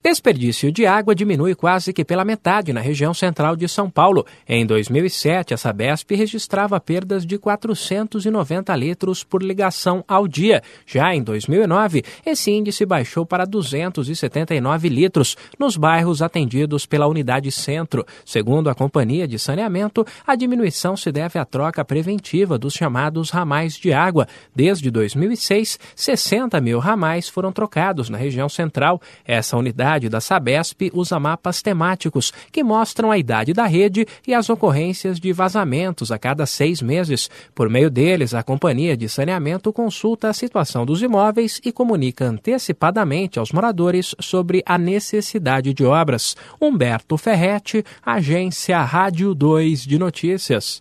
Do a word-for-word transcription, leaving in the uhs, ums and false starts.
Desperdício de água diminui quase que pela metade na região central de São Paulo. Em dois mil e sete, a Sabesp registrava perdas de quatrocentos e noventa litros por ligação ao dia. Já em dois mil e nove, esse índice baixou para duzentos e setenta e nove litros nos bairros atendidos pela Unidade Centro. Segundo a Companhia de Saneamento, a diminuição se deve à troca preventiva dos chamados ramais de água. Desde dois mil e seis, sessenta mil ramais foram trocados na região central. Essa unidade da Sabesp usa mapas temáticos que mostram a idade da rede e as ocorrências de vazamentos a cada seis meses. Por meio deles, a Companhia de Saneamento consulta a situação dos imóveis e comunica antecipadamente aos moradores sobre a necessidade de obras. Humberto Ferretti, Agência Rádio dois de Notícias.